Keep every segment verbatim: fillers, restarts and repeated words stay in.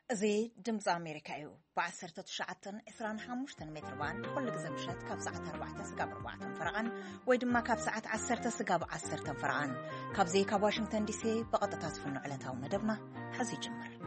زي دمز أمريكا يو بعثرت تشعتن إثران حموشتن متربان كل جزمشت كاب ساعة أربعة سجاب أربعة فرعان ويدما كاب ساعة عشرة سجاب عشرة فرعان كاب زي كاب واشنطن دي سي بقطة في النعلة ومدبنا حزي جمر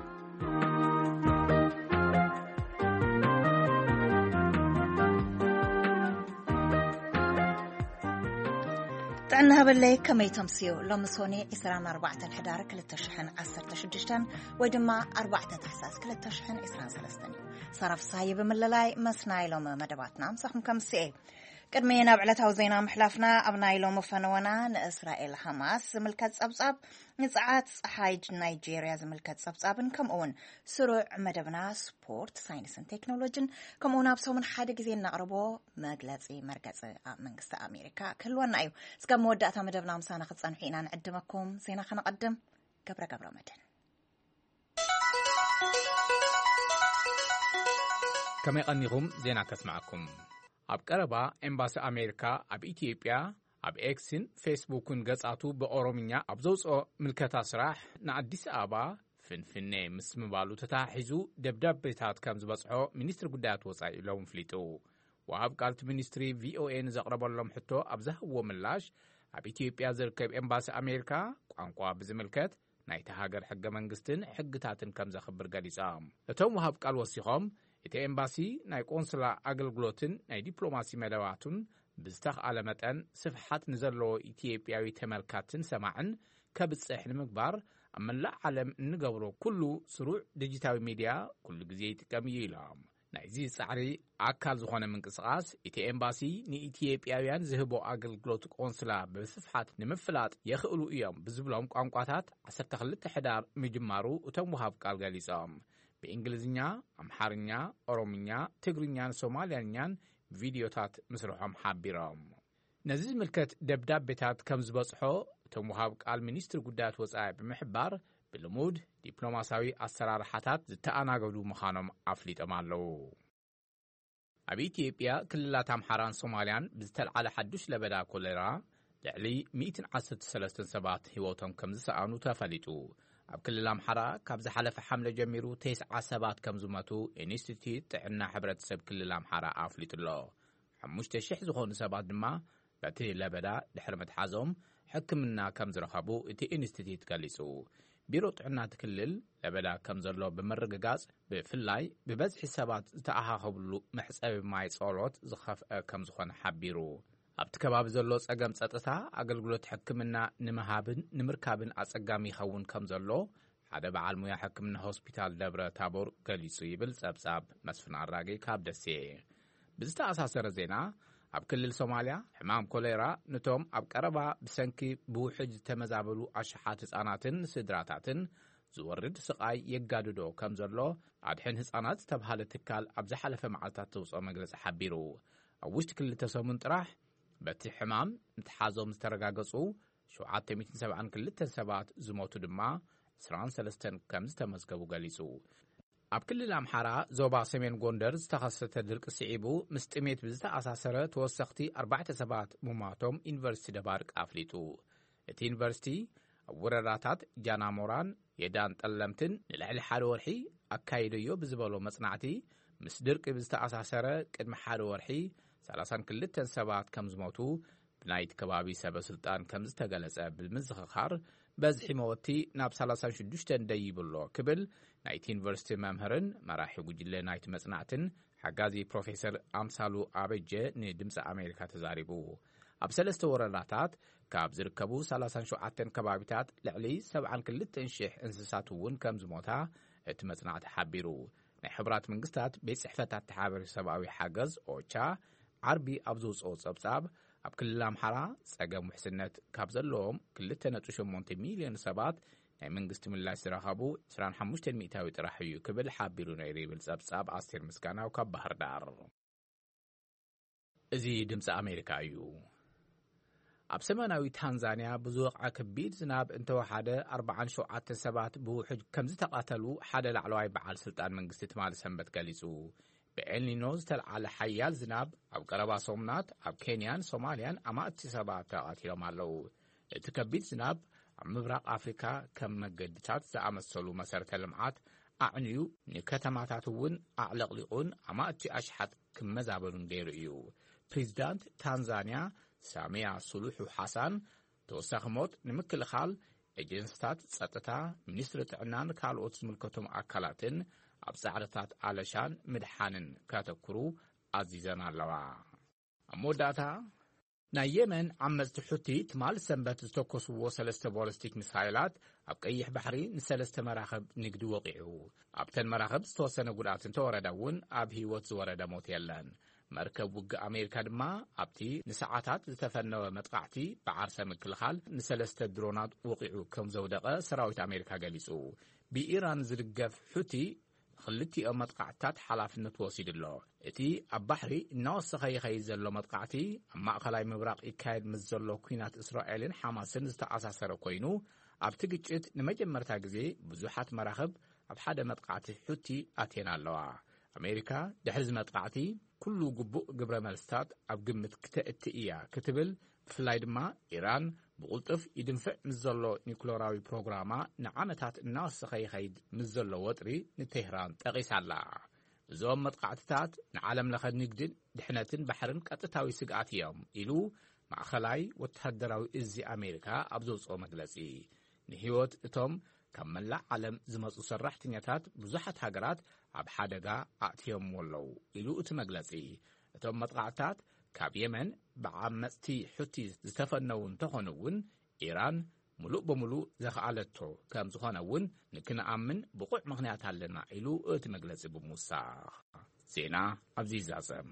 تعنا بالله كما يتمسيو لمسوني إسران أربعة حدار كل التشحن عشرة تشدشتن ويدما أربعة تحساس كل التشحن إسران سلستني صرف صايب من للاي مسناي لهم مدباتنا مسخم كم سي قدمينا بعلتها وزينا محلافنا أبناي لهم فنونا نإسرائيل حماس ملكات صبصاب نزعات صحايج نيجيريا زملكات صبصابن كم أون سرع مدبنا سبورت ساينس and تكنولوجين كم أون أبسو من حادق زين نقربو مجلسي مركز منقصة أمريكا كلوانا أيو سكام مودة مدبنا مسانا خصان حينا نقدمكم زينا خنا نقدم قبرة قبرة مدن كما يقنيهم زينا كسمعكم أب قربا إمباسي أمريكا أب إثيوبيا أب إكسن فيسبوكن قصعتو بأورومينيا أب زوصو ملكتا سراح نعديس آبا فنفني مسم بالو تتاحيزو دبدب بيتات كم زبصحو منيستر قدات وصاي لهم فليتو وأب قالت منيستري في أو إن زقرب لهم حتو أب زهو ملاش أب إثيوبيا زركب إمباسي أمريكا قانقوا بزملكت نايتا هاجر حق منقستن حقتاتن كم زخبر قليسام لتوم وهاب قال وصيهم إتي إمباسي ناي قونسلا أغلغلوتن ناي ديبلوماسي مدواتن بزتخ على متن صفحات نزلو إثيوبياوي تملكاتن سماعن كبتصح المقبار أما لا علم نقبرو كله سروع ديجيتاوي ميديا كل جزية كميلام ناي زي سعري أكال زخونة من قصقاس إتي إمباسي ني إثيوبياويان زهبو أغلغلوت قونسلا بصفحات نمفلات يخلو إيام بزبلهم قانقواتات عسر تخلت حدار مجمارو وتموهاب قالقاليسام بإنجليزيا، أمحاريا، أوروميا، تغرينيا، سوماليانيا فيديوتات مسرحهم حابيرام. نزيز ملكت دبداب بتات كم زبصحو تموهاب قال منيستر قدات وصاي بمحبار بالمود دبلوماساوي أسرار حتات زتانا قدو مخانم عفليت أمالو. أبي إثيوبيا كلها تامحاران سوماليان بزتل على حدوش لبدا كوليرا لعلي مئة عشرة ثلاثة سبات هيوتهم كم زسانو تفليتو. أب كل الأمحرة كابز حلف حملة جميرو تسع سبات كم زمتو إنستيتيوت عنا حبرة سب كل الأمحرة أفليت الله حموش تشيح زخون سبات دما باتي لبدا لحرمة حازم حكمنا كم زرخبو إتي إنستيتيوت قاليسو بيروت عنا تكلل لبدا كم زرلو بمرقاز بفلاي ببزح سبات تأها خبلو محساب ماي صولوت زخف كم زخون حبيرو أبت كباب زلو سأقام ساتسا أقلقلو تحكمنا نمهابن نمركابن أسأقامي خون كم زلو هذا بعالمو يحكمنا هوسبيتال دبرة تابور قليسو يبل سابساب مسفن عراقي كاب دسي بزتا أساس رزينا أب كل الصوماليا حمام كوليرا نتوم أب قربا بسنكي بوحج تمزابلو أشحات هساناتن سدراتاتن زورد سقاي يقاددو كم زلو عدحين هسانات تبهال تكال أبزحالة معالتات توصو مجلس حبيرو أوشت كل تسومن طراح بتي حمام متحازو مسترقاقصو شوعات مئتين وسبعة كلتن سبات زموتو دما سران سلستن كمز تمزقبو قليسو أب كل الأمحارة زوبا سمين غوندرز تخصت درق سعيبو مستميت بزتا أساسرة توسختي أربعة سبات مماتوم إنفرستي دبارك أفليتو اتي إنفرستي ورراتات جانا موران يدان تلمتن للعلي حال ورحي أكايديو بزبالو مصنعتي مسدرق بزتا أساسرة كدم حال ورحي سلاسان كلتن سبات كم زموتو بنايت كبابي سبا سلطان كم زتغلص بالمزخخار بزحي موتي ناب سلاسان شدوشتن ديبلو كبل نايت يونيفرسيتي ممهرن مراحي وجله نايت مصنعتن حغازي بروفيسور امسالو ابجه ندمص امريكا تزاريبو ابسلست ورلاتات كاب زركبو سلاسان شوعتن كبابيتات لعلي سبعان كلتن شيح انسساتون كم زموتا اتمصنعت حبيرو ናይ ሕብራት መንግስታት ቤት ጽሕፈታት ተሓባሪ ሰብኣዊ ሓገዝ ኦቻ ዓርቢ ኣብዞፅ ጸብጻብ ኣብ ክልል ኣምሓራ ጸገም ውሕስነት ካብ ዘለዎም ክልተ ነጥቢ ሸሞንተ ሚልዮን ሰባት ናይ መንግስቲ ምላሽ ዝረኸቡ عشرين وخمسة ሚእታዊ ጥራሕ እዩ ክብል ሓቢሩ ነይሩ ይብል ጸብጻብ ኣስቴር ምስጋናው ካብ ባህር ዳር እዚ ድምፂ ኣሜሪካ እዩ ኣብ ሰሜናዊ ታንዛንያ ብዙቕዓ ከቢድ ዝናብ እንተወሓደ أربعة وسبعين ሰባት ብውሕጅ ከም ዝተቃተሉ ሓደ ላዕለዋይ በዓል ስልጣን መንግስቲ ትማል ሰንበት ገሊጹ በኤልኒኖ ዝተልዓለ ሓያል ዝናብ ኣብ ቀረባ ሶምናት ኣብ ኬንያን ሶማልያን ኣማእቲ ሰባት ተቃቲሎም ኣለዉ እቲ ከቢድ ዝናብ ኣብ ምብራቅ ኣፍሪካ ከም መገድታት ዝኣመሰሉ መሰረተ ልምዓት ኣዕንዩ ንከተማታት እውን ኣዕለቕሊቑን ኣማእቲ ኣሽሓት ክመዛበሉን ገይሩ እዩ። ፕሬዚዳንት ታንዛንያ ሳሚያ ሱሉሑ ሓሳን ተወሳኺ ሞት ንምክልኻል ኤጀንስታት ጸጥታ፣ ሚኒስትሪ ጥዕናን ካልኦት ዝምልከቶም ኣካላትን ኣብ ጻዕርታት ኣለሻን ምድሓንን ካተኩሩ ኣዚዘን ኣለዋ። ኣብ መወዳእታ ናይ የመን ዓመፅቲ ሕቲ ትማል ሰንበት ዝተኮስዎ ሰለስተ ቦሊስቲክ ሚሳይላት ኣብ ቀይሕ ባሕሪ ንሰለስተ መራኸብ ንግዲ ወቂዑ። ኣብተን መራኸብ ዝተወሰነ ጉድኣት እንተወረደ እውን ኣብ ህይወት ዝወረደ ሞት የለን። መርከብ ውግእ ኣሜሪካ ድማ ኣብቲ ንሰዓታት ዝተፈነወ መጥቃዕቲ ብዓርሰ ምክልኻል ንሰለስተ ድሮናት ወቂዑ ከም ዘውደቐ ሰራዊት ኣሜሪካ ገሊጹ። ብኢራን ዝድገፍ ሕቲ ክልቲኦም መጥቃዕትታት ሓላፍነት ወሲዱ ኣሎ። እቲ ኣብ ባሕሪ እናወሰኸ ይኸይድ ዘሎ መጥቃዕቲ ኣብ ማእኸላይ ምብራቕ ይካየድ ምስ ዘሎ ኩናት እስራኤልን ሓማስን ዝተኣሳሰረ ኮይኑ ኣብቲ ግጭት ንመጀመርታ ግዜ ብዙሓት መራኸብ ኣብ ሓደ መጥቃዕቲ ሕቲ ኣትየን ኣለዋ። ኣሜሪካ ድሕሪ እዚ መጥቃዕቲ ኩሉ ግቡእ ግብረ መልስታት ኣብ ግምት ክተእቲ እያ ክትብል፣ ብፍላይ ድማ ኢራን ብቁልጡፍ ይድንፍዕ ምስ ዘሎ ኒኩሌራዊ ፕሮግራማ ንዓመታት እናወሰኸ ይኸይድ ምስ ዘሎ ወጥሪ ንቴህራን ጠቒሳላ። እዞም መጥቃዕትታት ንዓለም ለኸ ንግድን ድሕነትን ባሕርን ቀጥታዊ ስግኣት እዮም ኢሉ ማእኸላይ ወተሃደራዊ እዚ ኣሜሪካ ኣብ ዘውፅኦ መግለጺ ንህይወት እቶም ካብ መላእ ዓለም ዝመፁ ሰራሕተኛታት ብዙሓት ሃገራት ኣብ ሓደጋ ኣእትዮም ኣለዉ ኢሉ እቲ መግለጺ እቶም መጥቃዕትታት ካብ የመን ብዓመፅቲ ሕቲ ዝተፈነው እንተኾኑ እውን ኢራን ሙሉእ ብምሉእ ዘኽኣለቶ ከም ዝኾነ እውን ንክንኣምን ብቑዕ ምኽንያት ኣለና ኢሉ እቲ መግለጺ ብምውሳኽ ዜና ኣብዚ ይዛዘም።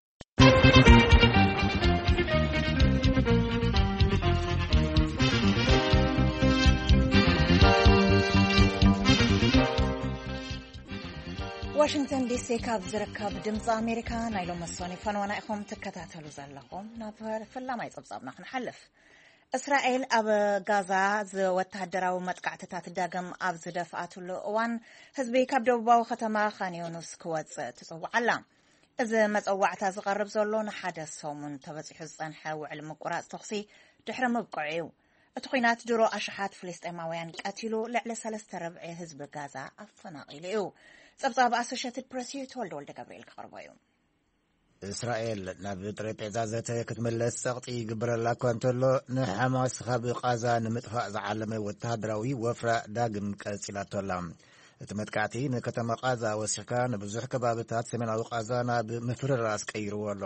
ዋሽንግተን ዲሲ ካብ ዝርከብ ድምፂ ኣሜሪካ ናይ ሎም መሶኒ ፈንዋና ኢኹም ትከታተሉ ዘለኹም። ናብ ፈላማይ ፀብጻብና ክንሓልፍ። እስራኤል ኣብ ጋዛ ወተሃደራዊ መጥቃዕትታት ዳግም ኣብ ዝደፍኣትሉ እዋን ህዝቢ ካብ ደቡባዊ ከተማ ካን ዩኒስ ክወፅእ ትፅዋዕ ኣላ። እዚ መፀዋዕታ ዝቐርብ ዘሎ ንሓደ ሰሙን ተበፂሑ ዝፀንሐ ውዕል ምቁራፅ ተኽሲ ድሕሪ ምብቅዑ እዩ። እቲ ኩናት ድሮ ኣሽሓት ፍልስጤማውያን ቀቲሉ ልዕሊ ሰለስተ ረብዒ ህዝቢ ጋዛ ኣፈናቂሉ እዩ። ፀብጻብ ኣሶሽትድ ፕሬስ ተወልደ ወልደ ገብርኤል ክቐርቦ እዩ። እስራኤል ናብ ጠረጴዛ ዘተ ክትመለስ ጸቕጢ ይግበረላ እኳ እንተሎ ንሓማስ ካብ ቃዛ ንምጥፋእ ዝዓለመ ወተሃደራዊ ወፍራ ዳግም ቀፂላቶ ኣላ። እቲ መጥቃዕቲ ንከተማ ቃዛ ወሲኽካ ንብዙሕ ከባብታት ሰሜናዊ ቃዛ ናብ ምፍርራስ ቀይርዎ ኣሎ።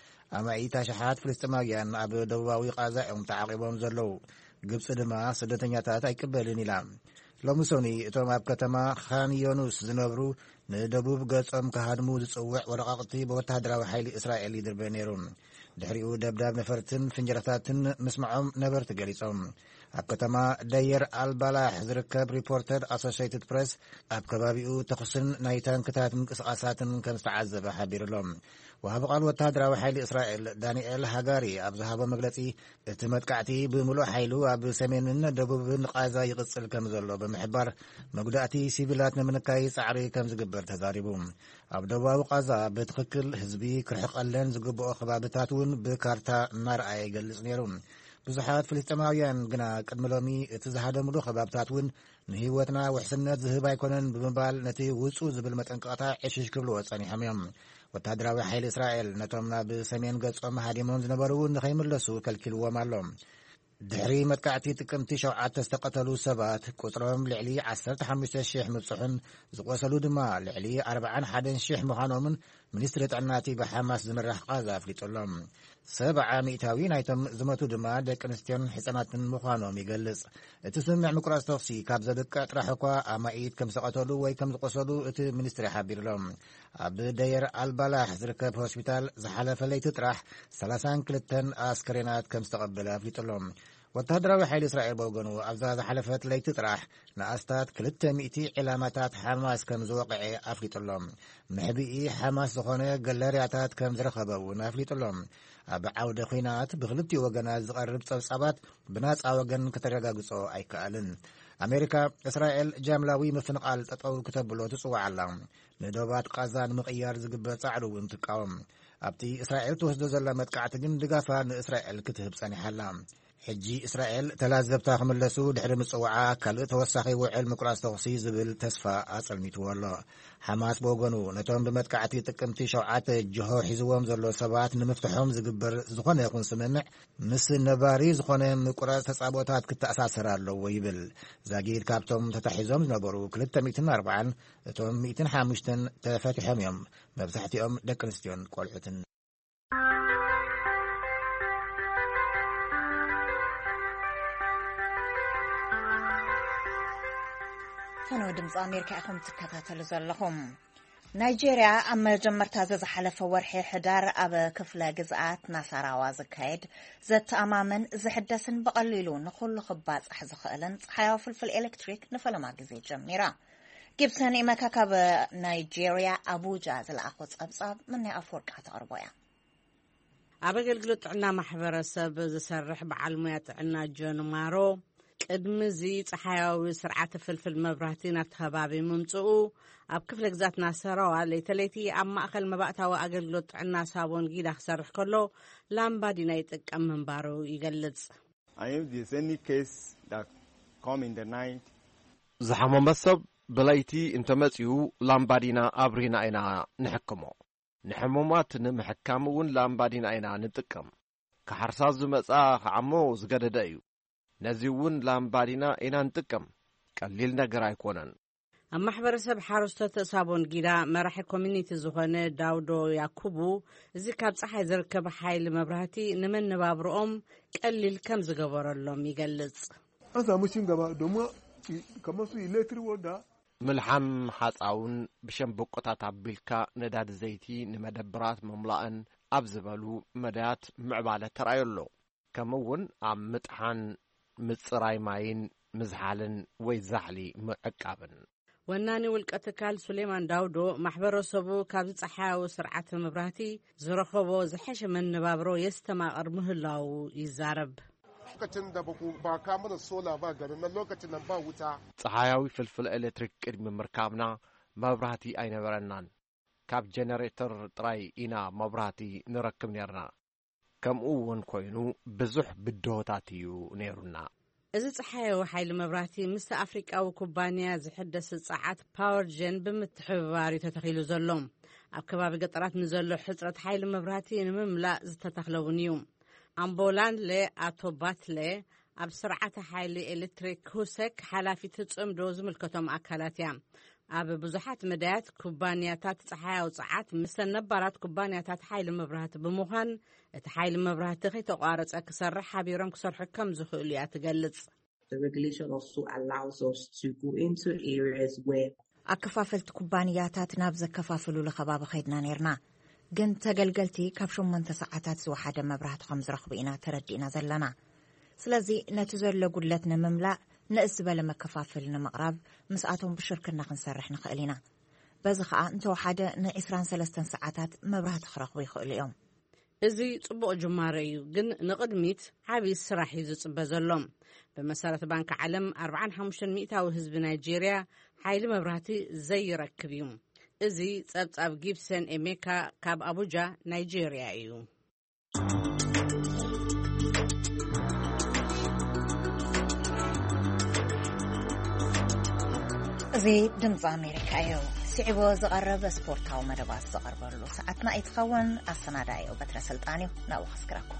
ኣማኢት ኣሽሓት ፍልስጤማውያን ኣብ ደቡባዊ ቃዛ እዮም ተዓቂቦም ዘለዉ። ግብፂ ድማ ስደተኛታት ኣይቅበልን ኢላ። ሎሚ ሶኒ እቶም ኣብ ከተማ ካን ዩኒስ ዝነብሩ ንደቡብ ገጾም ካሃድሙ ዝጽውዕ ወረቓቕቲ ብወተሃደራዊ ሓይሊ እስራኤል ይድርበ ነይሩ። ድሕሪኡ ደብዳብ ነፈርትን ፍንጀራታትን ምስምዖም ነበርቲ ገሊጾም። ኣብ ከተማ ደየር ኣልባላሕ ዝርከብ ሪፖርተር ኣሶሽትድ ፕሬስ ኣብ ከባቢኡ ተኽስን ናይ ታንክታት ምንቅስቓሳትን ከም ዝተዓዘበ ሓቢሩሎም። ወሃቢ ቃል ወተሃደራዊ ሓይሊ እስራኤል ዳንኤል ሃጋሪ ኣብ ዝሃቦ መግለጺ እቲ መጥቃዕቲ ብምሉእ ሓይሉ ኣብ ሰሜንን ደቡብን ቃዛ ይቕጽል ከም ዘሎ ብምሕባር መጉዳእቲ ሲቪላት ንምንካይ ጻዕሪ ከም ዝግበር ተዛሪቡ። ኣብ ደቡባዊ ቃዛ ብትኽክል ህዝቢ ክርሕቐለን ዝግብኦ ከባብታት እውን ብካርታ እናርኣየ ይገልጽ ነይሩ። ብዙሓት ፍልስጤማውያን ግና ቅድሚ ሎሚ እቲ ዝሃደምሉ ከባብታት እውን ንህይወትና ውሕስነት ዝህብ ኣይኮነን ብምባል ነቲ ውፁእ ዝብል መጠንቀቕታ ዕሽሽ ክብልዎ ጸኒሖም እዮም። ወተሃደራዊ ሓይሊ እስራኤል ነቶም ናብ ሰሜን ገጾም ሃዲሞም ዝነበሩ ንኸይምለሱ ከልኪልዎም ኣሎ። ድሕሪ መጥቃዕቲ ጥቅምቲ ሸውዓተ ዝተቐተሉ ሰባት ቁጥሮም ልዕሊ ዓሰርተ ሓሙሽተ ሽሕ ምብፅሑን ዝቆሰሉ ድማ ልዕሊ ኣርባዓን ሓደን ሽሕ ምዃኖምን ሚኒስትሪ ጥዕናቲ ብሓማስ ዝምራሕ ቃዛ ኣፍሊጡሎም። ሰብዓ ሚእታዊ ናይቶም ዝመቱ ድማ ደቂ ኣንስትዮን ህፃናትን ምዃኖም ይገልጽ። እቲ ስምዕ ምቁራፅ ተኽሲ ካብ ዘብቅዕ ጥራሕ እኳ ኣማኢት ከም ዝተቐተሉ ወይ ከም ዝቆሰሉ እቲ ሚኒስትሪ ሓቢሩሎም። ኣብ ደየር ኣልባላሕ ዝርከብ ሆስፒታል ዝሓለፈ ለይቲ ጥራሕ ሰላሳን ክልተን ኣስከሬናት ከም ዝተቐበለ ኣፍሊጡሎም። ወተሃደራዊ ሓይሊ እስራኤል በወገኑ ኣብዛ ዝሓለፈት ለይቲ ጥራሕ ንኣስታት ክልተ ሚእቲ ዕላማታት ሓማስ ከም ዝወቕዐ ኣፍሊጡሎም። ምሕቢኢ ሓማስ ዝኾነ ገለርያታት ከም ዝረኸበ እውን ኣፍሊጡሎም። ኣብ ዓውደ ኩናት ብክልቲኡ ወገናት ዝቐርብ ጸብጻባት ብናጻ ወገን ከተረጋግጾ ኣይከኣልን። ኣሜሪካ እስራኤል ጃምላዊ ምፍንቓል ጠጠው ክተብሎ ትጽዋዕ ኣላ። ንደባት ቃዛ ንምቕያር ዝግበር ጻዕሪ እውን ትቃወም። ኣብቲ እስራኤል ትወስዶ ዘላ መጥቃዕቲ ግን ድጋፋ ንእስራኤል ክትህብ ጸኒሓላ። ሕጂ እስራኤል ተላዘብታ ክምለሱ ድሕሪ ምጽዋዓ ካልእ ተወሳኺ ውዕል ምቁራጽ ተኽሲ ዝብል ተስፋ ኣጸልሚትዎ ኣሎ። ሓማስ ብወገኑ ነቶም ብመጥቃዕቲ ጥቅምቲ ሸውዓተ ጅሆ ሒዝዎም ዘሎ ሰባት ንምፍትሖም ዝግበር ዝኾነ ይኹን ስምምዕ ምስ ነባሪ ዝኾነ ምቁራጽ ተጻቦታት ክተኣሳሰር ኣለዎ ይብል። ዛጊድ ካብቶም ተታሒዞም ዝነበሩ ክልተ ሚእትን ኣርባዓን እቶም ሚእትን ሓሙሽተን ተፈቲሖም እዮም። መብዛሕትኦም ደቂ ኣንስትዮን ቆልዑትን። ፈነወ ድምፂ ኣሜሪካ ኢኹም ትከታተሉ ዘለኹም። ናይጄርያ ኣብ መጀመርታ ዝሓለፈ ወርሒ ሕዳር ኣብ ክፍለ ግዝኣት ናሳራዋ ዝካየድ ዘተኣማምን ዝሕደስን ብቐሊሉ ንኹሉ ክባፅሕ ዝኽእልን ፀሓያዊ ፍልፍል ኤሌክትሪክ ንፈለማ ግዜ ጀሚራ። ጊብሰን ኢመካ ካብ ናይጄርያ ኣቡጃ ዝለኣኾ ፀብጻብ ምናይ ኣፈወርቃ ተቕርቦ እያ። ኣብ ኣገልግሎት ጥዕና ማሕበረሰብ ዝሰርሕ በዓል ሞያ ጥዕና ጆን ማሮ ቅድሚ እዚ ፀሓያዊ ስርዓተ ፍልፍል መብራህቲ ናብቲ ከባቢ ምምፅኡ ኣብ ክፍለ ግዛት ናሰራዋ ለይተለይቲ ኣብ ማእኸል መባእታዊ ኣገልግሎት ጥዕና ሳቦን ጊዳ ክሰርሕ ከሎ ላምባዲና ይጥቀም ምንባሩ ይገልጽ። ዝሓመመ ሰብ ብለይቲ እንተመፅኡ ላምባዲና ኣብሪና ኢና ንሕክሞ። ንሕሙማት ንምሕካም እውን ላምባዲና ኢና ንጥቀም። ካሕርሳት ዝመጻ ክዓሞ ዝገደደ እዩ። ነዚ እውን ላምባዲና ኢና ንጥቀም። ቀሊል ነገር ኣይኮነን። ኣብ ማሕበረሰብ ሓረስቶት ሳቦን ጊዳ መራሒ ኮሚኒቲ ዝኾነ ዳውዶ ያኩቡ እዚ ካብ ፀሓይ ዝርከብ ሓይሊ መብራህቲ ንመነባብሮኦም ቀሊል ከም ዝገበረሎም ይገልጽ። ምልሓም ሓፃውን ብሸምበቆታት ኣቢልካ ነዳዲ ዘይቲ ንመደብራት መምላእን ኣብ ዝበሉ መዳያት ምዕባለ ተራእየሎ። ከምኡውን ኣብ ምጥሓን ምጽራይ ማይን ምዝሓልን ወይ ዛሕሊ ምዕቃብን። ወናኒ ውልቀ ትካል ሱሌማን ዳውዶ ማሕበረሰቡ ካብ ፀሓያዊ ስርዓተ መብራህቲ ዝረኸቦ ዝሐሸ መነባብሮ የስተማቕር ምህላው ይዛረብ። ፀሓያዊ ፍልፍል ኤሌክትሪክ ቅድሚ ምርካብና መብራህቲ ኣይነበረናን። ካብ ጀነሬተር ጥራይ ኢና መብራህቲ ንረክብ ነርና። ከምኡ እውን ኮይኑ ብዙሕ ብድሆታት እዩ ነይሩና። እዚ ፀሓያዊ ሓይሊ መብራህቲ ምስ ኣፍሪቃዊ ኩባንያ ዝሕደስ ፀዓት ፓወር ጀን ብምትሕብባር ተተኺሉ ዘሎ ኣብ ከባቢ ገጠራት ንዘሎ ሕፅረት ሓይሊ መብራህቲ ንምምላእ ዝተተኽለውን እዩ። ኣምቦላንለ ኣቶባትለ ኣብ ስርዓተ ሓይሊ ኤሌክትሪክ ሁሰክ ሓላፊት ጽምዶ ዝምልከቶም ኣካላት እያ። ኣብ ብዙሓት መዳያት ኩባንያታት ፀሓያዊ ፀዓት ምስ ነባራት ኩባንያታት ሓይሊ መብራህቲ ብምዃን እቲ ሓይሊ መብራህቲ ከይተቋረፀ ክሰርሕ ሓቢሮም ክሰርሑ ከም ዝኽእሉ እያ ትገልጽ። ኣከፋፈልቲ ኩባንያታት ናብ ዘከፋፍሉሉ ከባቢ ኸይድና ነርና፣ ግን ተገልገልቲ ካብ ሸሞንተ ሰዓታት ዝወሓደ መብራህቲ ከም ዝረኽቡ ኢና ተረዲእና ዘለና። ስለዚ ነቲ ዘሎ ጉድለት ንምምላእ ንእስ ዝበለ መከፋፈል ንምቕራብ ምስኣቶም ብሽርክና ክንሰርሕ ንኽእል ኢና። በዚ ከዓ እንተወሓደ ንዒስራን ሰለስተን ሰዓታት መብራህቲ ክረኽቡ ይኽእሉ እዮም። እዚ ጽቡቕ ጅማረ እዩ፣ ግን ንቕድሚት ዓብዪ ስራሕ እዩ ዝጽበ ዘሎም። ብመሰረት ባንኪ ዓለም ኣርባዓን ሓሙሽተን ሚእታዊ ህዝቢ ናይጄርያ ሓይሊ መብራህቲ ዘይረክብ እዩ። እዚ ጸብጻብ ጊብሰን ኤሜካ ካብ ኣቡጃ ናይጄርያ እዩ። እዚ ድምፂ ኣሜሪካ እዩ። ስዒቦ ዝቐረበ ስፖርታዊ መደባት ዝቐርበሉ ሰዓትና ይትኸውን። ኣሰናዳዩ በትረ ስልጣን እዩ። ናብኡ ክስክረኩም።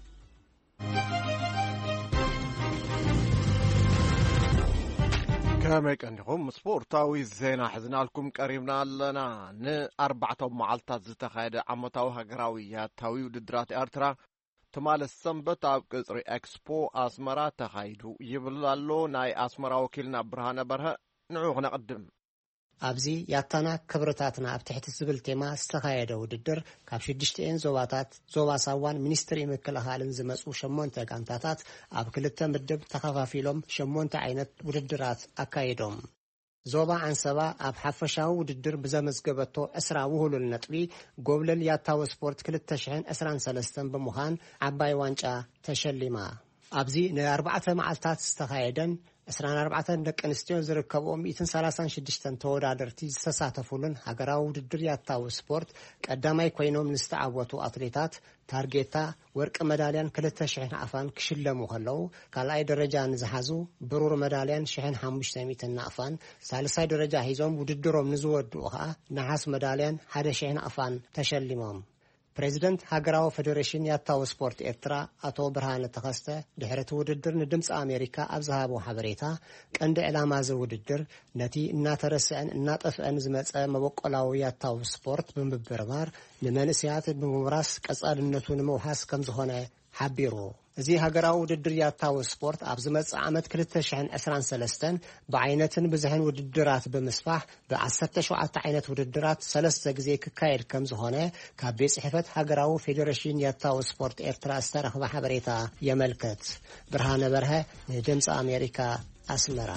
ከመይ ቀንዲኹም ስፖርታዊ ዜና ሕዝናልኩም ቀሪብና ኣለና። ንኣርባዕተ መዓልታት ዝተኻየደ ዓመታዊ ሃገራዊ ያታዊ ውድድራት ኤርትራ ትማለስ ሰንበት ኣብ ቅጽሪ ኤክስፖ ኣስመራ ተኻይዱ ይብል ኣሎ። ናይ ኣስመራ ወኪልና ብርሃነ በርሀ ንዑ ክነቕድም። ኣብዚ ያታና ክብርታትና ኣብ ትሕቲ ዝብል ቴማ ዝተኻየደ ውድድር ካብ ሽዱሽተ ዞባታት ዞባ ሳዋን ሚኒስትሪ ምክልኻልን ዝመፁ ሸሞንተ ጋንታታት ኣብ ክልተ ምድብ ተኸፋፊሎም ሸሞንተ ዓይነት ውድድራት ኣካይዶም። ዞባ አንሰባ ኣብ ሓፈሻዊ ውድድር ብዘመዝገበቶ ዕስራ ውህሉል ነጥቢ ጎብለል ያታዊ ስፖርት ክልተ ሽሕን ዕስራን ሰለስተን ብምዃን ዓባይ ዋንጫ ተሸሊማ። ኣብዚ ንኣርባዕተ መዓልታት ዝተኻየደን عشرين أربعة ደቂ ኣንስትዮ ዝርከብኦም مئة وثلاثين وستة ተወዳደርቲ ዝተሳተፉልን ሃገራዊ ውድድር ያታው ስፖርት ቀዳማይ ኮይኖም ንስተዓወቱ ኣትሌታት ታርጌታ ወርቂ መዳልያን ክልተ ሽሕ ናፋን ክሽለሙ ከለው ካልኣይ ደረጃ ንዝሓዙ ብሩር መዳልያን አንድ ሺህ وخمسمائة ናፋን ሳልሳይ ደረጃ ሂዞም ውድድሮም ንዝወድኡ ከዓ ነሐስ መዳልያን አንድ ሺህ ናፋን ተሸሊሞም ፕሬዚደንት ሃገራዊ ፌደሬሽን ያታው ስፖርት ኤርትራ አቶ ብርሃነ ተኸስተ ድሕረት ውድድር ንድምጽ አሜሪካ ኣብዛሃቦ ሓበሬታ ቀንዲ ዕላማ ዘውድድር ነቲ እናተረሰን እናጠፍአን ዝመጸ መበቆላዊ ያታው ስፖርት ብምብርባር ንመንስያት ብምብራስ ቀጻልነቱ ንምውሓስ ከም ዝኾነ ሓቢሩ እዚ ሃገራዊ ውድድር ያታው ስፖርት ኣብ ዝመጽ ዓመት ሁለት ሺህ عشرين وثلاثة ብዓይነትን ብዝሕን ውድድራት ብምስፋሕ ብ17 ዓይነት ውድድራት ሰለስተ ግዜ ክካየድ ከም ዝኾነ ካብ ቤት ጽሕፈት ሃገራዊ ፌደሬሽን ያታው ስፖርት ኤርትራ ዝተረኸበ ሓበሬታ የመልከት ብርሃነ በርሀ ንድምፂ ኣሜሪካ ኣስመራ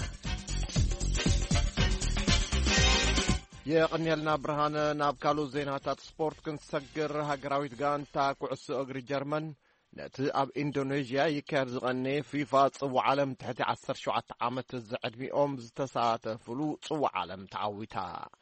የቀንየልና ብርሃነ ናብ ካልኦት ዜናታት ስፖርት ክንሰግር ሃገራዊት ጋንታ ኩዕሶ እግሪ ጀርመን ነቲ ኣብ ኢንዶኔዥያ ይካየድ ዝቐነየ ፊፋ ጽዋዕ ዓለም ትሕቲ عشرة وسبعين ዓመት ዝዕድሚኦም ዝተሳተፍሉ ጽዋዕ ዓለም ተዓዊታ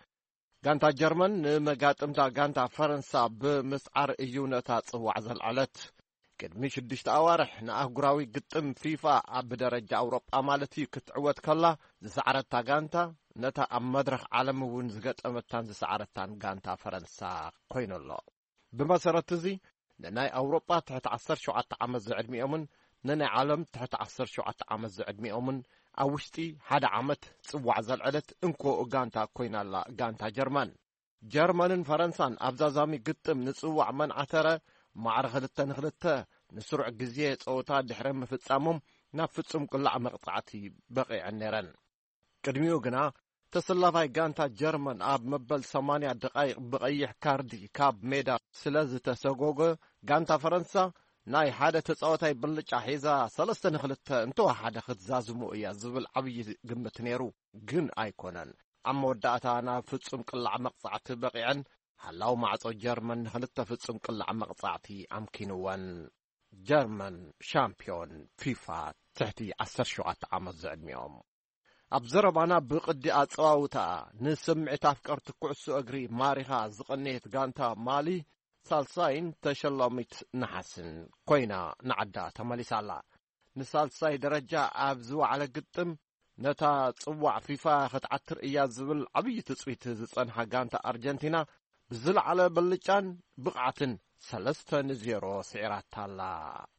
ጋንታ ጀርመን ንመጋጥምታ ጋንታ ፈረንሳ ብምስዓር እዩ ነታ ጽዋዕ ዘልዓለት ቅድሚ ሽዱሽተ ኣዋርሕ ንኣህጉራዊ ግጥም ፊፋ ኣብ ደረጃ ኣውሮጳ ማለት እዩ ክትዕወት ከላ ዝሰዓረታ ጋንታ ነታ ኣብ መድረኽ ዓለም እውን ዝገጠመታን ዝሰዓረታን ጋንታ ፈረንሳ ኮይኑሎ ብመሰረት እዚ نناي أوروبا تحت عشرة وسبعين عمز زعدميومن نناي عالم تحت عشرة وسبعين عمز زعدميومن أوشتي هذا عمت صوع زلعلت إنكو غانتا كوينا لا غانتا جرمان جرمان فرنسان أبزازامي قطم نصوع من عثرة مع رغلتا نغلتا نسرع جزية أوتا دحرم فتسامم نفتسم كل مقطعتي بقي النيران كدميو غنا تسلافاي غانتا جرمان اب مبل ثمانية دقائق بقيح كاردي كاب ميدا سلاز تسغوغ غانتا فرنسا ناي حدا تصاوتاي بلچا حيزا ثلاثه نخلت انتو حدا خزازمو يا زبل عبي غمت نيرو جن ايكونن اما وداتا انا فصم قلع مقطعت بقيعن حلاو معصو جرمان خلت فصم قلع مقطعتي امكنوان جرمان شامبيون فيفا تحتي عشرة وسبعين عام زعدميهم أبزربانا بقدي أتصاوتا نسمعت أفكار تكعسو أجري ماريها زقنيت غانتا مالي سالساين تشلمت نحسن كوينا نعدا تمالي سالا نسالساي درجة أبزو على قدم نتا تصوع فيفا خطعتر إياز زبل عبي تصويت زقنها غانتا أرجنتينا بزل على بلجان بقعة سلسة نزيرو سعرات تالا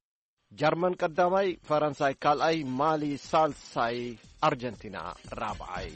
جرمن قدامي فرنساي كالاي مالي سالساي أرجنتينا رابعي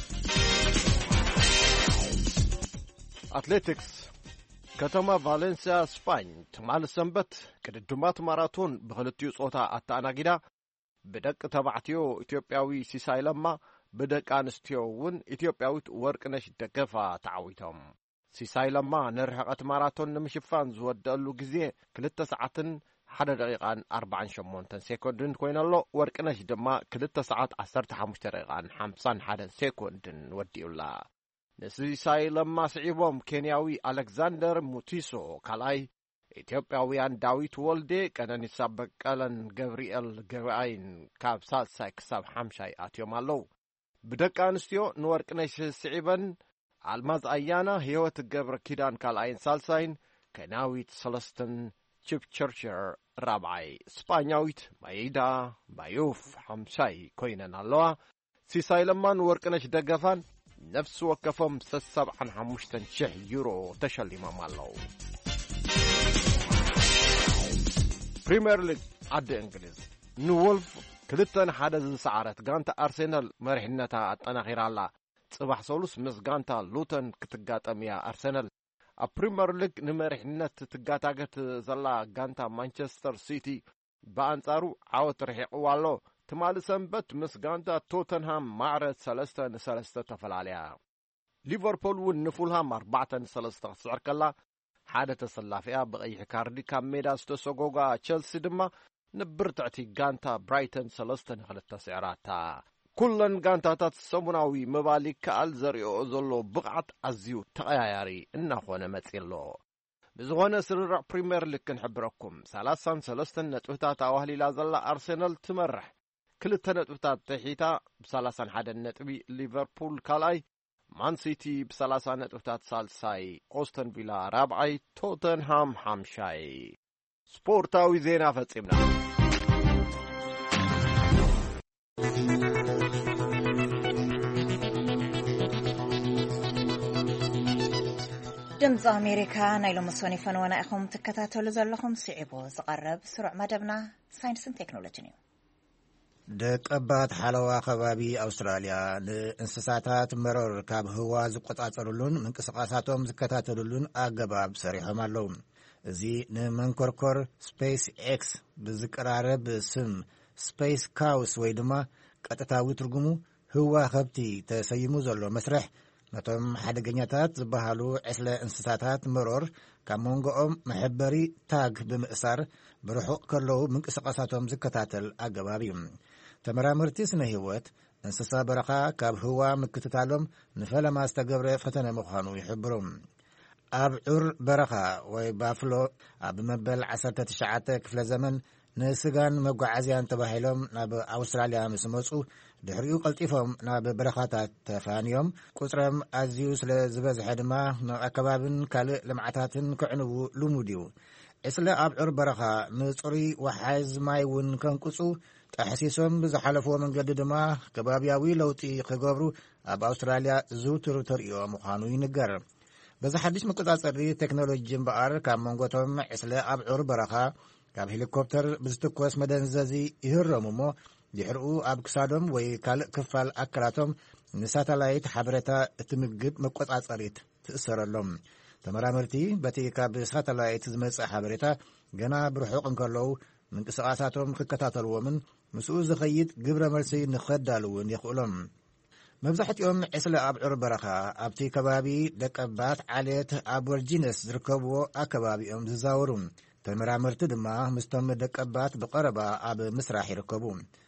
أتليتكس كتما فالنسيا سباين تمال السنبت كددومات ماراثون بغلطيو صوتا أتاناقيدا بدك تبعتيو إثيوبياوي سيساي لما بدك آنستيو ون إثيوبياويت ورقنش دقفا تعويتهم سيساي لما نرحقت ماراثون نمشفان زودالو جزيه كلتا ساعتن حدا دقيقة أربعين شمونتن سيكوندن كوين الله ورقناش دما كلتا ساعات عشرة حمشت دقيقة حمسان حدا سيكوندن ودي الله نسيساي لما سعيبهم كينياوي ألكسندر موتيسو كالاي إثيوبياويان داويت والدي كان نسابق ألان جبريل جبعين كاب سالساي كساب حمشاي آتيوم الله بدك أنستيو نورقناش سعيبن الماز أيانا هيوت جبر كيدان كالاين سالساين كناويت سلستن تشيب تشرشر رابعي سبانياويت بايدا بايوف حمشاي كوينان الله سيساي لمان ورقناش دقفان نفس وكفهم سسبع عن حمشتن شه يورو تشلي مامالو بريمير ليج عد انجليز نولف كلتن حدث سعرت غانتا ارسنال مرحنتا اتناخير الله صباح سولوس مس غانتا لوتن كتغاطم يا ارسنال البريمير ليج نمرحنت تغاطاغت زلا غانتا مانشستر سيتي بانصارو عاوت رحقوالو تمال سنبت مس غانتا توتنهام معرض ثلاثة نسلسة تفلاليا ليفربول ونفولهام أربعة نسلسة سعر كلا حادة تسلافيا بغي كاردي كاميدا ستسوغوغا تشيلسي دما نبرتعتي غانتا برايتن سلسة نخلت سعراتا كلن غانتا تتسمناوي مبالي كال زريو زلو بقعت أزيو تغياري إنهونا متسيلو بزغونا سرر بريمير ليج كنحبركم ثلاثة سلسة نتوهتا تاوهلي لازلا أرسنال تمرح ክልተ ነጥብታት ተሒታ ብሰላሳ ሓደ ነጥቢ ሊቨርፑል ካልኣይ ማን ሲቲ ብሰላሳ ነጥብታት ሳልሳይ ኦስተን ቪላ ራብዓይ ቶተንሃም ሓምሻይ ስፖርታዊ ዜና ፈጺምና ድምፂ ኣሜሪካ ናይ ሎሚ ሰኒ ፈንወና ኢኹም ትከታተሉ ዘለኹም ስዒቡ ዝቐርብ ስሩዕ መደብና ሳይንስን ቴክኖሎጂን እዩ ደቀባት ሓለዋ ከባቢ ኣውስትራልያ ንእንስሳታት መረር ካብ ህዋ ዝቆጻጸሩሉን ምንቅስቓሳቶም ዝከታተሉሉን ኣገባብ ሰሪሖም ኣለዉ እዚ ንመንኮርኮር ስፔስ ኤክስ ብዝቀራረብ ስም ስፔስ ካውስ ወይ ድማ ቀጥታዊ ትርጉሙ ህዋ ከብቲ ተሰይሙ ዘሎ መስርሕ ነቶም ሓደገኛታት ዝበሃሉ ዕስለ እንስሳታት መሮር ካብ መንጎኦም መሕበሪ ታግ ብምእሳር ብርሑቕ ከለዉ ምንቅስቓሳቶም ዝከታተል ኣገባብ እዩ ተመራምርቲ ስነ ህይወት እንስሳ በረኻ ካብ ህዋ ምክትታሎም ንፈለማ ዝተገብረ ፈተነ ምዃኑ ይሕብሩ ኣብ ዑር በረኻ ወይ ባፍሎ ኣብ መበል ዓሰርተ ትሽዓተ ክፍለ ዘመን ንስጋን መጓዓዝያን ተባሂሎም ናብ ኣውስትራልያ ምስ መፁ ድሕሪኡ ቀልጢፎም ናብ በረኻታት ተፋንዮም ቁፅሮም ኣዝዩ ስለ ዝበዝሐ ድማ ንኣከባብን ካልእ ልምዓታትን ክዕንቡ ልሙድ እዩ ዕስለ ኣብ ዑር በረኻ ንፅሩይ ወሓዝ ማይ እውን ከንቅፁ ተሓሲሶም ብዝሓለፍዎ መንገዲ ድማ ከባብያዊ ለውጢ ክገብሩ ኣብ ኣውስትራልያ ዝውትር ተርእዮ ምዃኑ ይንገር በዚ ሓድሽ መቆጻጸሪ ቴክኖሎጂ እምበኣር ካብ መንጎቶም ዕስለ ኣብ ዑር በረኻ ካብ ሄሊኮፕተር ብዝትኮስ መደንዘዚ ይህረሙ እሞ ድሕሪኡ ኣብ ክሳዶም ወይ ካልእ ክፋል ኣካላቶም ንሳተላይት ሓበሬታ እትምግብ መቆጻጸሪት ትእሰረሎም ተመራምርቲ በቲ ካብ ሳተላይት ዝመጽእ ሓበሬታ ገና ብርሑቕ እንከለዉ ምንቅስቓሳቶም ክከታተልዎምን ምስኡ ዝኸይድ ግብረ መልሲ ንኸዳልውን ይኽእሎም መብዛሕትኦም ዕስለ ኣብ ዑር በረኻ ኣብቲ ከባቢ ደቀባት ዓሌት ኣቦርጂነስ ዝርከብዎ ኣከባቢኦም ዝዛወሩ ተመራምርቲ ድማ ምስቶም ደቀባት ብቐረባ ኣብ ምስራሕ ይርከቡ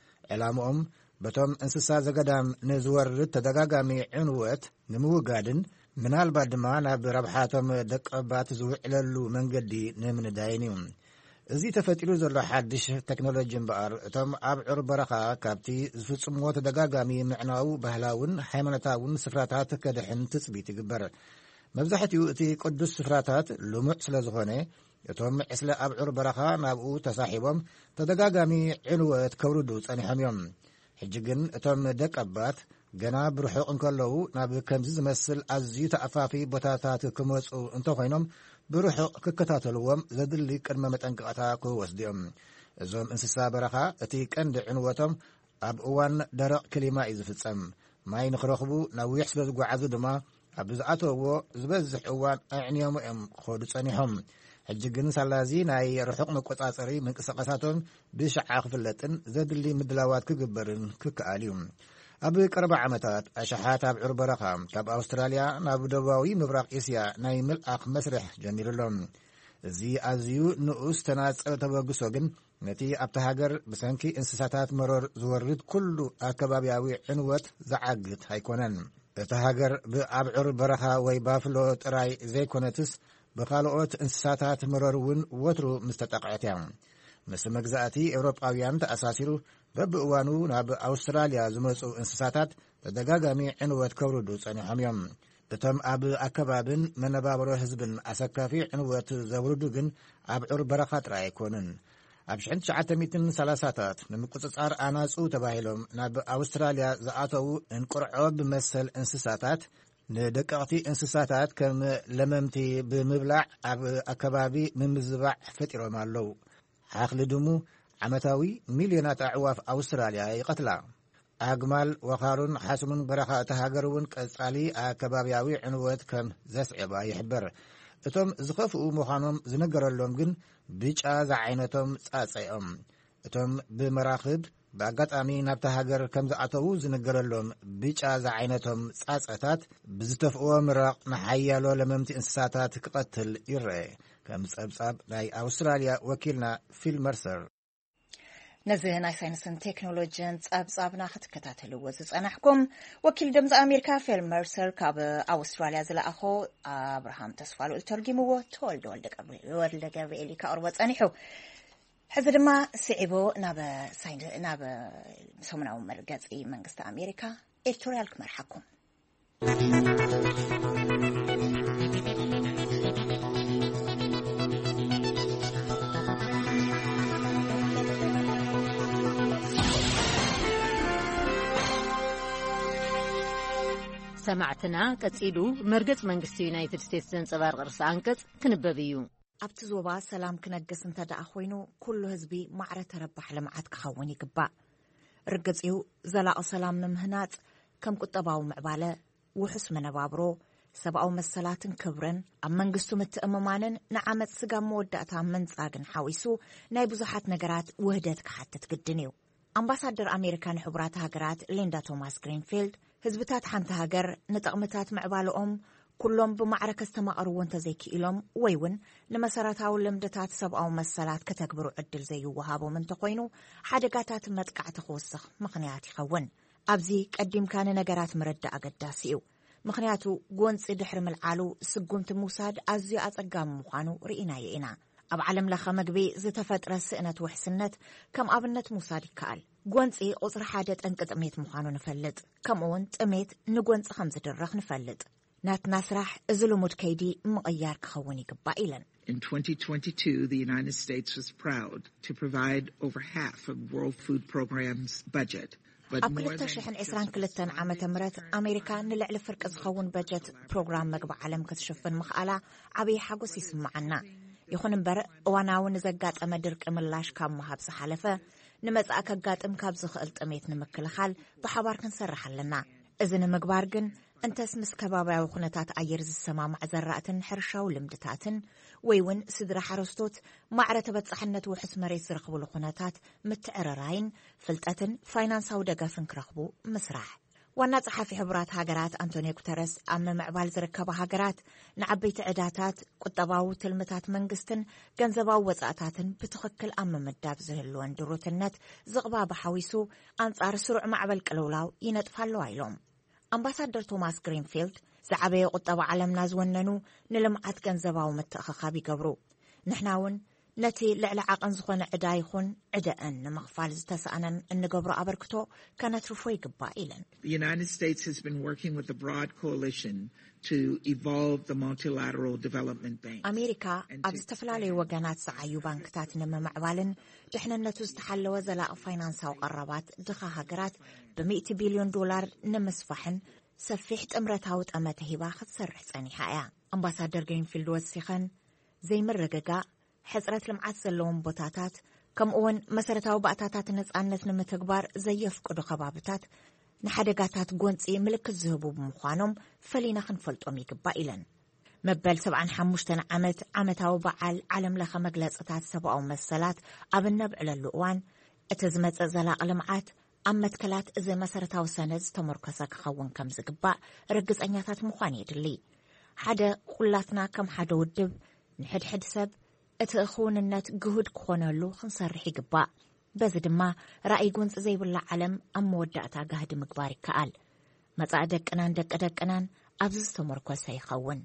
ዕላምኦም በቶም እንስሳ ዘገዳም ንዝወርድ ተደጋጋሚ ዕንወት ንምውጋድን ምናልባት ድማ ናብ ረብሓቶም ደቀባት ዝውዕለሉ መንገዲ ንምንዳይን እዩ እዚ ተፈጢሩ ዘሎ ሓድሽ ቴክኖሎጂ እምበኣር እቶም ኣብ ዑር በረኻ ካብቲ ዝፍጽምዎ ተደጋጋሚ ምዕናዊ ባህላውን ሃይማኖታውን ስፍራታት ከድሕን ትጽቢት ይግበር መብዛሕትኡ እቲ ቅዱስ ስፍራታት ልሙዕ ስለ ዝኾነ እቶም ዕስለ ኣብ ዑር በረኻ ናብኡ ተሳሒቦም ተደጋጋሚ ዕንወት ከውርዱ ጸኒሖም እዮም ሕጂ ግን እቶም ደቀባት ገና ብርሑቕ እንከለዉ ናብ ከምዚ ዝመስል ኣዝዩ ተኣፋፊ ቦታታት ክመፁ እንተኾይኖም ብርሑቕ ክከታተልዎም ዘድሊ ቅድመ መጠንቀቕታ ክወስዱ እዮም እዞም እንስሳ በረኻ እቲ ቀንዲ ዕንወቶም ኣብ እዋን ደረቕ ክሊማ እዩ ዝፍጸም ማይ ንኽረኽቡ ነዊሕ ስለ ዝጓዓዙ ድማ ኣብ ዝኣተውዎ ዝበዝሕ እዋን ኣዕንዮም እዮም ክኸዱ ጸኒሖም ሕጂ ግን ሳላዚ ናይ ርሑቕ መቆጻጸሪ ምንቅስቓሳቶም ብሽዓ ክፍለጥን ዘድሊ ምድላዋት ክግበርን ክከኣል እዩ ኣብ ቀረባ ዓመታት ኣሽሓት ኣብ ዑር በረኻ ካብ ኣውስትራልያ ናብ ደቡባዊ ምብራቕ እስያ ናይ ምልኣኽ መስርሕ ጀሚሩሎም እዚ ኣዝዩ ንኡስ ተናጸል ተበግሶ ግን ነቲ ኣብቲ ሃገር ብሰንኪ እንስሳታት መሮር ዝወርድ ኩሉ ኣከባብያዊ ዕንወት ዝዓግት ኣይኮነን እቲ ሃገር ብኣብ ዑር በረኻ ወይ ባፍሎ ጥራይ ዘይኮነትስ ብኻልኦት እንስሳታት መሮር እውን ወትሩ ምስ ተጠቕዐት እያ ምስ መግዛእቲ ኤውሮጳውያን ተኣሳሲሩ በብእዋኑ ናብ ኣውስትራልያ ዝመፁ እንስሳታት ተደጋጋሚ ዕንወት ከውርዱ ጸኒሖም እዮም እቶም ኣብ ኣከባብን መነባበሮ ህዝብን ኣሰካፊ ዕንወት ዘውርዱ ግን ኣብ ዑር በረኻ ጥራይ ኣይኮኑን ኣብ ሽሕን ትሽዓተ ሰላሳታት ንምቁፅጻር ኣናፁ ተባሂሎም ናብ ኣውስትራልያ ዝኣተዉ እንቁርዖ ብመሰል እንስሳታት ንደቀቕቲ እንስሳታት ከም ለመምቲ ብምብላዕ ኣብ ኣከባቢ ምምዝባዕ ፈጢሮም ኣለዉ ሓኽሊ ድሙ ዓመታዊ ሚልዮናት ኣዕዋፍ ኣውስትራልያ ይቐትላ ኣግማል ወኻሩን ሓስሙን በረኻ እቲ ሃገር እውን ቀጻሊ ኣከባብያዊ ዕንወት ከም ዘስዕባ ይሕበር እቶም ዝኸፍኡ ምዃኖም ዝነገረሎም ግን ብጫ ዝዓይነቶም ጻጸኦም እቶም ብመራኽብ ብኣጋጣሚ ናብቲ ሃገር ከም ዝኣተዉ ዝነገረሎም ብጫ ዝዓይነቶም ጻጸታት ብዝተፍእዎ ምራቕ ንሓያሎ ለመምቲ እንስሳታት ክቐትል ይርአ ከም ጸብጻብ ናይ ኣውስትራልያ ወኪልና ፊል መርሰር ነዚ ናይ ሳይንስን ቴክኖሎጂን ጸብጻብና ክትከታተልዎ ዝጸናሕኩም ወኪል ድምፂ ኣሜሪካ ፊል መርሰር ካብ ኣውስትራልያ ዝለኣኾ ኣብርሃም ተስፋሉ ተርጊምዎ ተወልደ ወልደ ገብርኤል ከቕርቦ ጸኒሑ حزدما سعبو ناب سايند ناب سمناو مرقصي منغست امريكا إلكتورالك مرحكم سمعتنا قصيدو مرقص منغست يونايتد ستيتس زنصبار قرص انقص كنببيو ኣብቲ ዞባ ሰላም ክነግስ እንተደኣ ኮይኑ ኩሉ ህዝቢ ማዕረ ተረባሕ ልምዓት ክኸውን ይግባእ ርግጽዩ ዘላቕ ሰላም ንምህናጽ ከም ቁጠባዊ ምዕባለ ውሑስ መነባብሮ ሰብኣዊ መሰላትን ክብርን ኣብ መንግስቱ ምትእምማንን ንዓመት ስጋ መወዳእታ መንጻግን ሓዊሱ ናይ ብዙሓት ነገራት ውህደት ክሓትት ግድን እዩ ኣምባሳደር ኣሜሪካ ንሕቡራት ሃገራት ሊንዳ ቶማስ ግሪንፊልድ ህዝብታት ሓንቲ ሃገር ንጥቕምታት ምዕባለኦም ኩሎም ብማዕረከ ዝተማቐርዎ እንተዘይክኢሎም ወይ እውን ንመሰረታዊ ልምድታት ሰብኣዊ መሰላት ከተግብሩ ዕድል ዘይወሃቦም እንተኮይኑ ሓደጋታት መጥቃዕቲ ክውስኽ ምኽንያት ይኸውን ኣብዚ ቀዲምካ ንነገራት ምርዳእ ኣገዳሲ እዩ ምኽንያቱ ጎንፂ ድሕሪ ምልዓሉ ስጉምቲ ምውሳድ ኣዝዩ ኣጸጋሚ ምዃኑ ርኢናዮ ኢና ኣብ ዓለም ለኸ መግቢ ዝተፈጥረ ስእነት ውሕስነት ከም ኣብነት ምውሳድ ይከኣል ጎንፂ ቁፅሪ ሓደ ጠንቂ ጥሜት ምዃኑ ንፈልጥ ከምኡውን ጥሜት ንጎንፂ ከም ዝድረኽ ንፈልጥ ناتنا سراح ازلمود كيدي مغيار كخوني قبائلا. In twenty twenty-two, the United States was proud to provide over half of World Food Program's budget. أقل تشحن إسران كلتن عام تمرت أمريكا نلعل فرق زخون بجت برنامج مجمع عالم كتشوفن مخالة عبي حاجوس يسمعنا يخون بر وانا ونزجات أمدرك أملاش كم مهابس حلفة نمت أكجات أمكابز خلت أميت نمكل خال بحوار كنسرح لنا إذن مجبارجن أنت اسمس كبابا وخناتات أيرز السماء مع زرعة حرشة ولمدتات ويون سدر حرستوت مع رتبة صحنة وحس مريس رخبو الخناتات متعررين فلتة فاينانس ودقا فنكرخبو مسرح والناس حافي حبرات هاجرات أنتونيو كوتيرس أما معبال زركبا هاجرات نعبي تعداتات قطباو تلمتات منقستن جنزباو وزعتاتن بتخكل أما مداب زهلوان دروت النت زغبا بحويسو أنصار سرع معبال كلولاو ينتفالو عيلوم أمباسادر توماس غرينفيلد زعبي قطبا عالمنا زوننو نلمعات جنزباو متأخخابي قبرو نحناون نتي لعلعاق انزخون عدايخون عداءن مغفال زتسأنا ان قبرو أبركتو كانت رفوي قبائلا. The United States has been working with a broad coalition to evolve the multilateral development bank. أمريكا أبستفلالي وقانات سعيو بانكتات نما معبالن جحنا نتو استحلوا زلاء فاينانسا وقربات دخا هاقرات بمئة بليون دولار نمسفحن سفيحت أمرتاوت أمته باخد سرح ساني حايا. أمباسادر غرينفيلد وسيخن زي مرقاقا حزرت لمعات زلوم بوتاتات كم اون مسرتاو بأتاتات نتقانت نمتقبار زي يفقدو خبابتات نحدقاتات قونسي ملك الزهبو بمخانم فلينا خنفلتو ميقبائلا مبال سبعان حموشتن عمت عمتاو بعال عالم لخا مقلاتات سبعو مسلات أبنب على اللقوان اتزمت زلاق لمعات أمت كلات زي مسرتاو سانز تمركزك خوون كم زقباء رقز أنياتات مخاني دلي حدا قلاتنا كم حدا ودب نحد حد سب اتأخون النت جهود كونالو خنصرح يقباء بزد ما رأي قنص زي بالعالم أم ودعتا قهد مقباري كأل ما تعدك أنان دك أدك أنان أبزز تمركو سيخون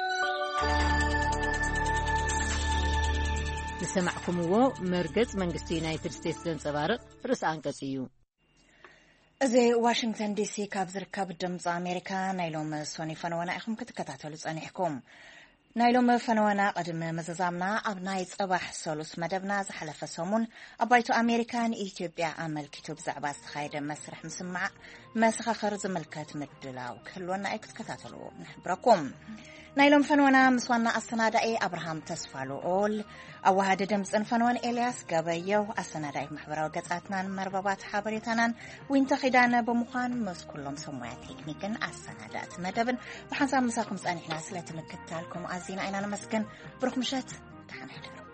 نسمعكم هو مركز منغستو يونايتد ستيتس زنصبارق رس أنقصيو زي واشنطن دي سي كاب زركاب دمز أمريكا نايلوم سوني فنوانا إخم كتكتاتو لسانيحكم نايلوم فنوانا قدم مززامنا أبناي صباح سولوس مدبنا زحلف سومون أبايتو أمريكان إثيوبيا عمل كتب زعباس خايدة مسرح مسمع مسخ خرز ملكات مدلاو كلونا إكت كتاتلو نحبركم نايلوم فنوانا مسوانا السنادائي أبراهام تسفالو أول أو هذا دمز فنوان إلياس قبيو السنادائي محبرا وقتاتنا مربابات حابريتانا وينتخدانا بمخان مس كلهم سمويا تكنيكن السنادات مدبن وحنسام مساكم سأني حنا سلاتنا كتالكم أزينا أينا نمسكن بروخ مشات تحن حدر